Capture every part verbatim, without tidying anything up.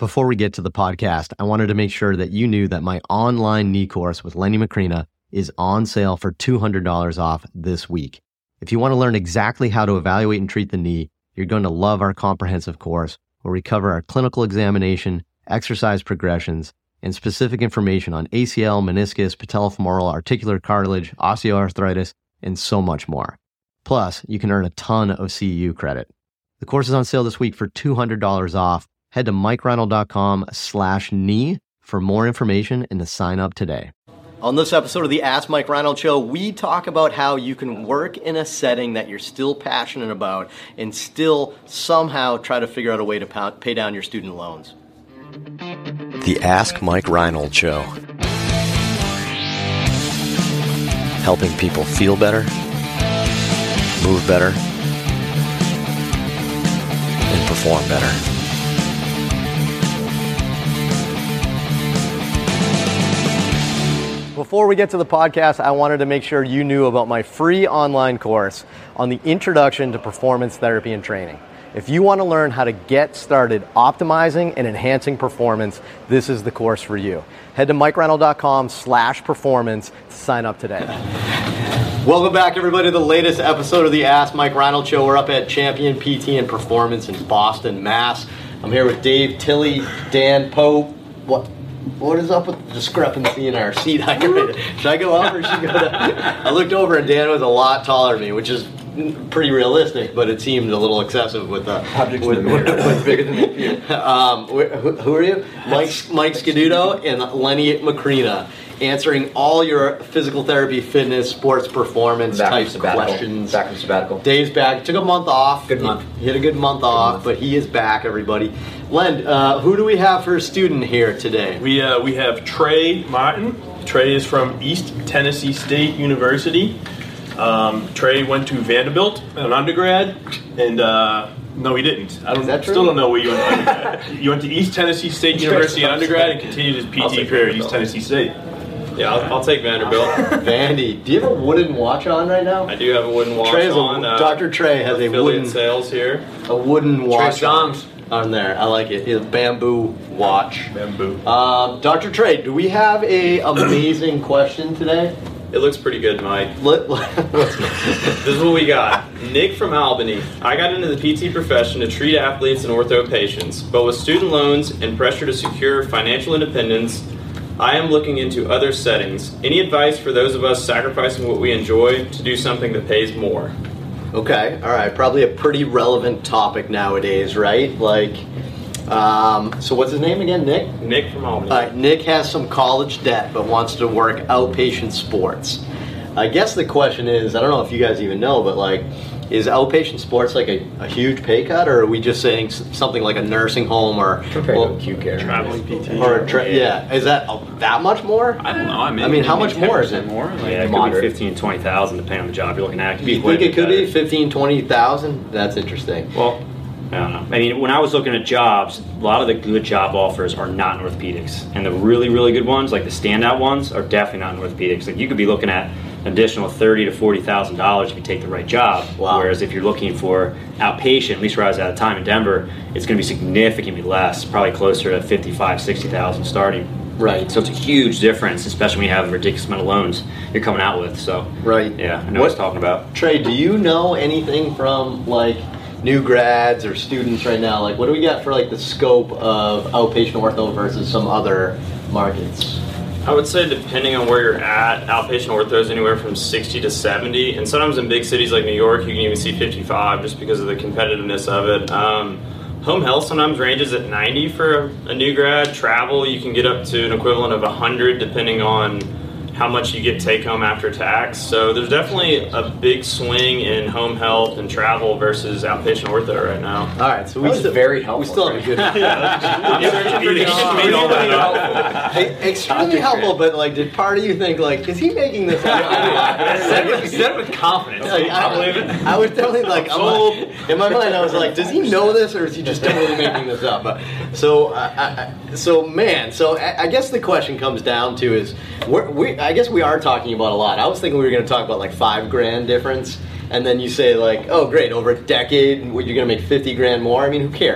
Before we get to the podcast, I wanted to make sure that you knew that my online knee course with Lenny Macrina is on sale for two hundred dollars off this week. If you want to learn exactly how to evaluate and treat the knee, you're going to love our comprehensive course where we cover our clinical examination, exercise progressions, and specific information on A C L, meniscus, patellofemoral, articular cartilage, osteoarthritis, and so much more. Plus, you can earn a ton of C E U credit. The course is on sale this week for two hundred dollars off. Head to mikereinold.com slash knee for more information and to sign up today. On this episode of the Ask Mike Reinold Show, we talk about how you can work in a setting that you're still passionate about and still somehow try to figure out a way to pay down your student loans. The Ask Mike Reinold Show. Helping people feel better, move better, and perform better. Before we get to the podcast, I wanted to make sure you knew about my free online course on the Introduction to Performance Therapy and Training. If you want to learn how to get started optimizing and enhancing performance, this is the course for you. Head to mikereinold.com slash performance to sign up today. Welcome back, everybody, to the latest episode of the Ask Mike Reinold Show. We're up at Champion P T and Performance in Boston, Mass. I'm here with Dave Tilley, Dan Pope. What? What is up with the discrepancy in our seat height? Should I go up or should I go down? I looked over and Dan was a lot taller than me, which is pretty realistic, but it seemed a little excessive with the objects with, in the mirror. with, with bigger than me. Um, who, who are you? Mike Mike Scaduto and Lenny Macrina, answering all your physical therapy, fitness, sports performance back type questions. Back from sabbatical. Dave's back. Took a month off. Good month. He, he had a good month good off, month. But he is back, everybody. Len, uh, who do we have for a student here today? We uh, we have Trey Martin. Trey is from East Tennessee State University. Um, Trey went to Vanderbilt an undergrad, and uh, no, he didn't. I don't. That still true? don't know where you went to undergrad. You went to East Tennessee State University at undergrad and continued his P T career at East Tennessee State. Yeah, I'll, I'll take Vanderbilt. Vandy, do you have a wooden watch on right now? I do have a wooden watch Trey has a, on. Uh, Doctor Trey has a wooden sales here. A wooden watch Trey Songs on there. I like it. It's a bamboo watch. Bamboo. Um, Doctor Trey, do we have a amazing question today? It looks pretty good, Mike. Let, this is what we got. Nick from Albany. I got into the P T profession to treat athletes and ortho patients, but with student loans and pressure to secure financial independence, I am looking into other settings. Any advice for those of us sacrificing what we enjoy to do something that pays more? Okay, all right. Probably a pretty relevant topic nowadays, right? Like, um, so what's his name again? Nick? Nick from Albany. Uh, Nick has some college debt, but wants to work outpatient sports. I guess the question is, I don't know if you guys even know, but like, is outpatient sports like a, a huge pay cut, or are we just saying something like a nursing home or compared well, to acute care, traveling P T, or tra- yeah, is that that much more? I don't know. I mean, I mean, how much more is it? More? Like Yeah, it could be moderate. fifteen, twenty thousand, depending on the job you're looking at. It could be You quite think a bit it could be better. fifteen, twenty thousand? That's interesting. Well, I don't know. I mean, when I was looking at jobs, a lot of the good job offers are not in orthopedics, and the really, really good ones, like the standout ones, are definitely not in orthopedics. Like you could be looking at an additional thirty to forty thousand dollars if you take the right job. Wow. Whereas if you're looking for outpatient, at least where I was at the time in Denver, it's going to be significantly less, probably closer to fifty-five, sixty thousand starting. Right. So it's a huge difference, especially when you have a ridiculous amount of loans you're coming out with. So Right. yeah, I know what I was talking about. Trey, do you know anything from like new grads or students right now? Like, what do we got for like the scope of outpatient ortho versus some other markets? I would say depending on where you're at, outpatient ortho is anywhere from sixty to seventy, and sometimes in big cities like New York, you can even see fifty-five just because of the competitiveness of it. Um, home health sometimes ranges at ninety for a, a new grad. Travel, you can get up to an equivalent of one hundred depending on how much you get take home after tax. So there's definitely a big swing in home health and travel versus outpatient ortho right now. All right, so we That was still, very helpful, we still have a good He just made all that up. Hey, extremely helpful, but like, did part of you think like, is he making this up? He said it with confidence. Like, I, believe it. I was definitely like, I'm like, in my mind, I was like, does he know this, or is he just totally making this up? But, so, uh, I, so man, so I, I guess the question comes down to is, we're, we, I guess we are talking about a lot. I was thinking we were going to talk about like five grand difference, and then you say like, oh great, over a decade, you're going to make fifty grand more. I mean, who cares?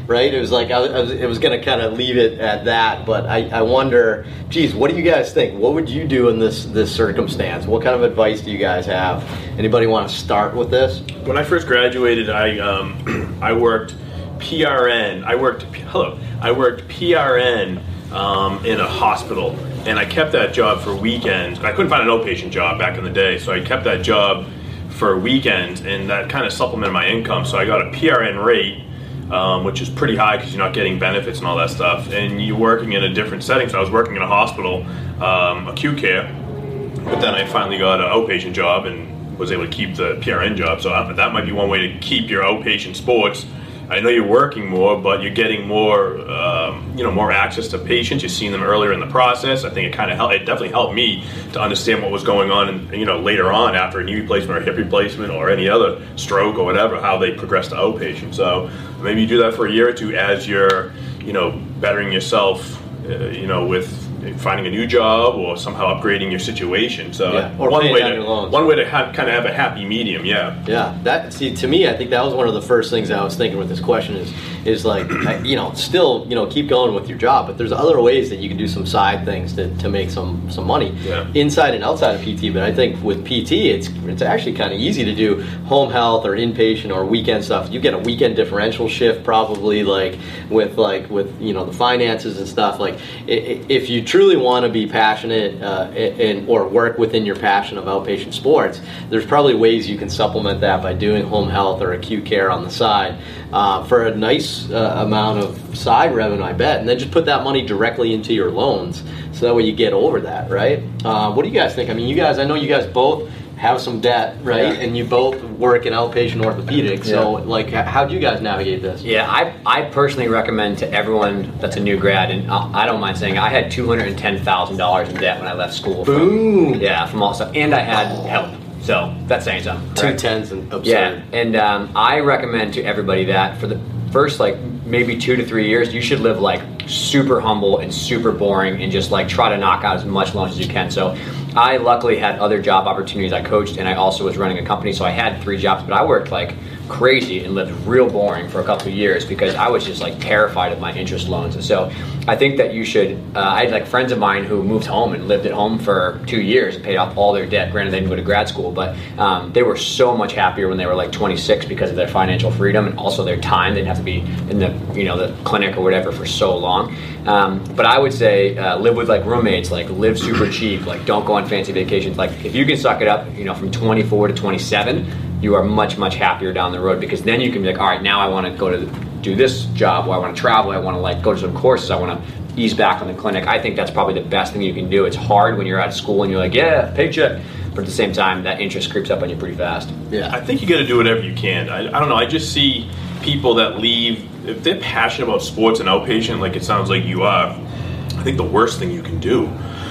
right? It was like I was, I was, it was going to kind of leave it at that, but I, I wonder, geez, what do you guys think? What would you do in this this circumstance? What kind of advice do you guys have? Anybody want to start with this? When I first graduated, I um, I worked P R N. I worked hello. I worked P R N um, in a hospital, and I kept that job for weekends. I couldn't find an outpatient job back in the day, so I kept that job for weekends, and that kind of supplemented my income. So I got a P R N rate, um, which is pretty high because you're not getting benefits and all that stuff, and you're working in a different setting. So I was working in a hospital, um, acute care, but then I finally got an outpatient job and was able to keep the P R N job. So that might be one way to keep your outpatient sports. I know you're working more, but you're getting more, um, you know, more access to patients. You're seeing them earlier in the process. I think it kind of helped. It definitely helped me to understand what was going on, and you know, later on after a knee replacement or a hip replacement or any other stroke or whatever, how they progress to outpatient. So maybe you do that for a year or two as you're, you know, bettering yourself, uh, you know, with finding a new job or somehow upgrading your situation. So yeah. or one way down to your loans. one way to have, kind of have a happy medium. Yeah. Yeah. That see to me, I think that was one of the first things I was thinking with this question is is like you know still you know keep going with your job, but there's other ways that you can do some side things to, to make some some money yeah. inside and outside of P T. But I think with P T, it's it's actually kind of easy to do home health or inpatient or weekend stuff. You get a weekend differential shift probably like with like with you know the finances and stuff. Like if you truly want to be passionate uh, and or work within your passion of outpatient sports, there's probably ways you can supplement that by doing home health or acute care on the side uh, for a nice uh, amount of side revenue, I bet, and then just put that money directly into your loans so that way you get over that, right? Uh, what do you guys think? I mean, you guys, I know you guys both have some debt, right? Yeah. And you both work in outpatient orthopedics. Yeah. So, like, how do you guys navigate this? Yeah, I I personally recommend to everyone that's a new grad, and I don't mind saying I had two hundred ten thousand dollars in debt when I left school. Boom. From, yeah, from all stuff, and I had help. So that's saying something. Two tens and absurd. Yeah, and um, I recommend to everybody that for the first like maybe two to three years, you should live like super humble and super boring, and just like try to knock out as much loans as you can. So I luckily had other job opportunities. I coached, and I also was running a company, so I had three jobs, but I worked like crazy and lived real boring for a couple of years because I was just like terrified of my interest loans. And so I think that you should, uh, I had like friends of mine who moved home and lived at home for two years and paid off all their debt. Granted, they didn't go to grad school, but um, they were so much happier when they were like twenty-six because of their financial freedom and also their time. They didn't have to be in the, you know, the clinic or whatever for so long. Um, but I would say uh, live with like roommates, like live super cheap, like don't go on fancy vacations. Like if you can suck it up, you know, from twenty-four to twenty-seven, you are much, much happier down the road, because then you can be like, all right, now I want to go to the, do this job, or I want to travel, I want to like go to some courses, I want to ease back on the clinic. I think that's probably the best thing you can do. It's hard when you're out of school and you're like, yeah, paycheck, but at the same time, that interest creeps up on you pretty fast. Yeah, I think you got to do whatever you can. I, I don't know, I just see people that leave, if they're passionate about sports and outpatient, like it sounds like you are, I think the worst thing you can do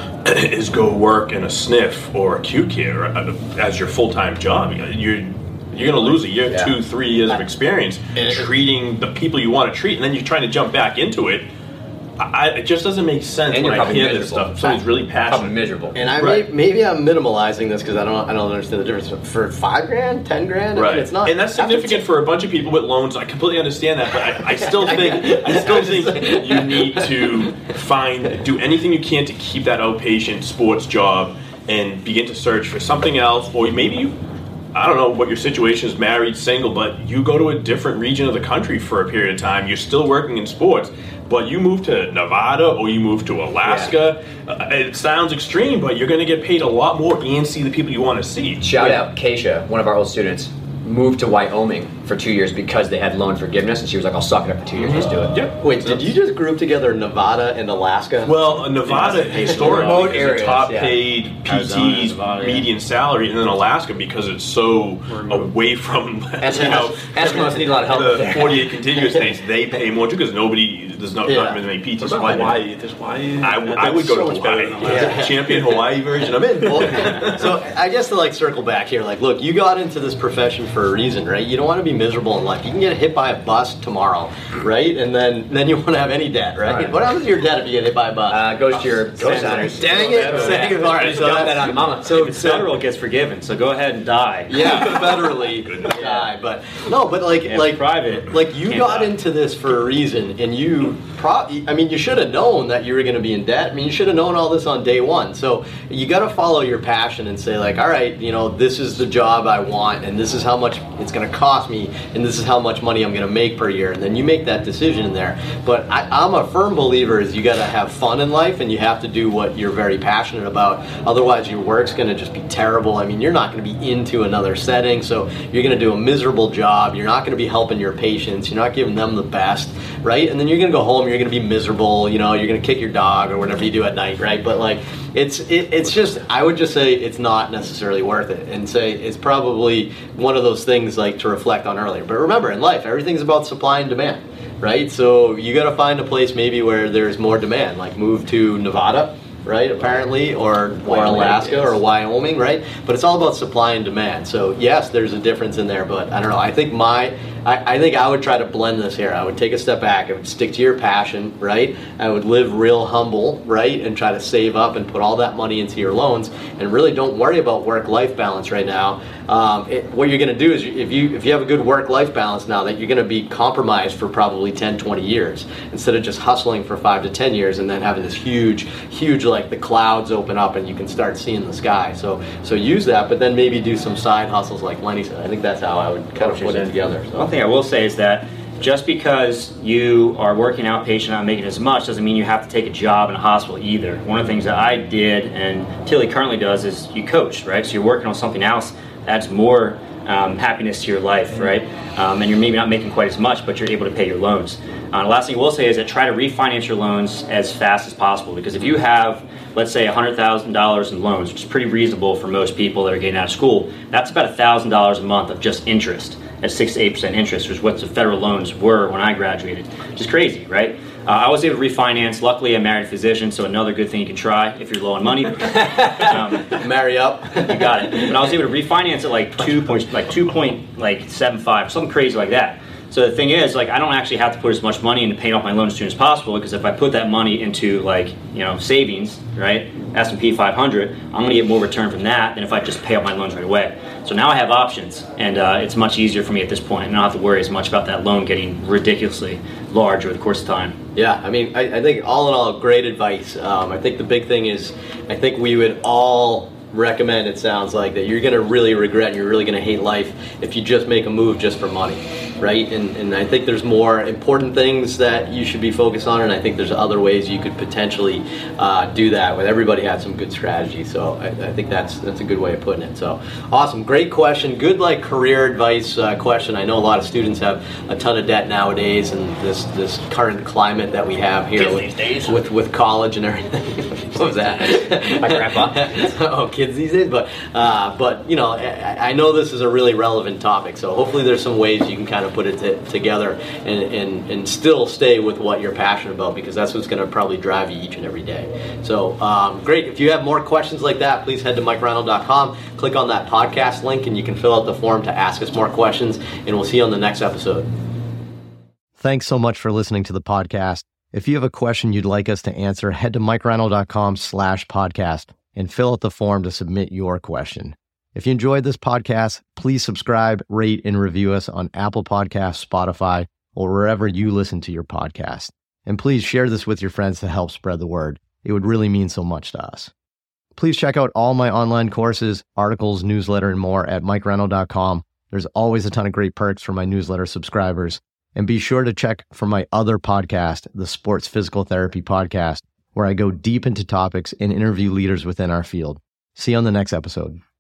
is go work in a S N F or acute care as your full-time job. You're you're going to lose a year, yeah. two, three years of experience treating the people you want to treat, and then you're trying to jump back into it. I, it just doesn't make sense and when I hear this stuff. Somebody's really passionate. Probably miserable. And I right. may, maybe I'm minimalizing this because I don't I don't understand the difference. For five grand, ten grand, I right? mean, it's not, and that's significant for a bunch of people with loans. I completely understand that, but I, I still think I still think you need to find do anything you can to keep that outpatient sports job and begin to search for something else, or maybe you. I don't know what your situation is, married, single, but you go to a different region of the country for a period of time. You're still working in sports, but you move to Nevada or you move to Alaska. Yeah. Uh, it sounds extreme, but you're going to get paid a lot more and see the people you want to see. Shout yeah. out Keisha, one of our old students, moved to Wyoming for two years because they had loan forgiveness, and she was like, I'll suck it up for two years, just do it. Yep. Wait, did you just group together Nevada and Alaska? Well, Nevada historically is areas, the top yeah. paid P T's Nevada, median yeah. salary, and then Alaska because it's so away from, you know, Eskimos need a lot of help. The forty-eight contiguous states, they pay more too because nobody, there's no Yeah. not many Pete's. What about Hawaii? There's Hawaii. I, I would go to Hawaii. Yeah. Champion Hawaii version. I'm in. Well, so I guess to like circle back here, like, look, you got into this profession for a reason, right? You don't want to be miserable in life. You can get hit by a bus tomorrow, right? And then then you want to have any debt, right? Right. What happens to your debt if you get hit by a bus? Uh, goes to your co-signers. Dang it! Dang it. All right, so Got that that's- on mama. So If it's federal, it gets forgiven. So go ahead and die. yeah, federally die, but no, but like Yeah, like private, like you can't got die. into this for a reason, and you pro. I mean, you should have known that you were going to be in debt. I mean, you should have known all this on day one. So you got to follow your passion and say like, all right, you know, this is the job I want, and this is how much it's going to cost me, and this is how much money I'm going to make per year, and then you make that decision in there. But I, I'm a firm believer is you got to have fun in life, and you have to do what you're very passionate about. Otherwise, your work's going to just be terrible. I mean, you're not going to be into another setting, so you're going to do a miserable job. You're not going to be helping your patients. You're not giving them the best, right? And then you're going to go home. You're going to be miserable. You know, you're going to kick your dog or whatever you do at night, right? But like, it's it, it's just, I would just say it's not necessarily worth it, and say it's probably one of those things like to reflect on earlier. But remember, in life, everything's about supply and demand, right? So you got to find a place maybe where there's more demand, like move to Nevada, right, apparently, or, or Alaska or Wyoming, right? But it's all about supply and demand. So yes, there's a difference in there, but I don't know. I think my, I, I think I would try to blend this here. I would take a step back. I would stick to your passion, right? I would live real humble, right? And try to save up and put all that money into your loans, and really don't worry about work-life balance right now. Um, it, what you're going to do is if you if you have a good work-life balance now, that you're going to be compromised for probably ten, twenty years instead of just hustling for five to ten years and then having this huge, huge, like the clouds open up and you can start seeing the sky. So so use that, but then maybe do some side hustles like Lenny said. I think that's how I would kind of put it together. So. One thing I will say is that just because you are working outpatient, not making as much, doesn't mean you have to take a job in a hospital either. One of the things that I did, and Tilly currently does, is you coach, right? So you're working on something else that adds more um, happiness to your life, right? Um, and you're maybe not making quite as much, but you're able to pay your loans. Uh, the last thing I will say is that try to refinance your loans as fast as possible, because if you have, let's say, one hundred thousand dollars in loans, which is pretty reasonable for most people that are getting out of school, that's about one thousand dollars a month of just interest at six to eight percent interest, which is what the federal loans were when I graduated, which is crazy, right? Uh, I was able to refinance. Luckily, I married a physician, so another good thing you can try if you're low on money. Um, Marry up. you got it. But I was able to refinance at like two point, like two point like seven five, something crazy like that. So the thing is, like, I don't actually have to put as much money into paying off my loan as soon as possible, because if I put that money into, like, you know, savings, right, S and P five hundred, I'm going to get more return from that than if I just pay off my loans right away. So now I have options, and uh, it's much easier for me at this point, and I don't have to worry as much about that loan getting ridiculously large over the course of time. Yeah, I mean, I, I think all in all, great advice. Um, I think the big thing is, I think we would all recommend, it sounds like, that you're going to really regret and you're really going to hate life if you just make a move just for money, right? And and I think there's more important things that you should be focused on, and I think there's other ways you could potentially uh, do that. With everybody had some good strategy, so I, I think that's that's a good way of putting it. So awesome, great question, good like career advice uh, question. I know a lot of students have a ton of debt nowadays, and this this current climate that we have here Kids with, these days. with with college and everything. What was that? My grandpa. Oh, kids these days, but uh, but you know, I, I know this is a really relevant topic, so hopefully there's some ways you can kind of put it t- together and, and and still stay with what you're passionate about, because that's what's going to probably drive you each and every day. So um, great. If you have more questions like that, please head to mike reinold dot com, click on that podcast link, and you can fill out the form to ask us more questions, and we'll see you on the next episode. Thanks so much for listening to the podcast. If you have a question you'd like us to answer, head to mike reinold dot com slash podcast and fill out the form to submit your question. If you enjoyed this podcast, please subscribe, rate, and review us on Apple Podcasts, Spotify, or wherever you listen to your podcast. And please share this with your friends to help spread the word. It would really mean so much to us. Please check out all my online courses, articles, newsletter, and more at mike reinold dot com. There's always a ton of great perks for my newsletter subscribers. And be sure to check for my other podcast, the Sports Physical Therapy Podcast, where I go deep into topics and interview leaders within our field. See you on the next episode.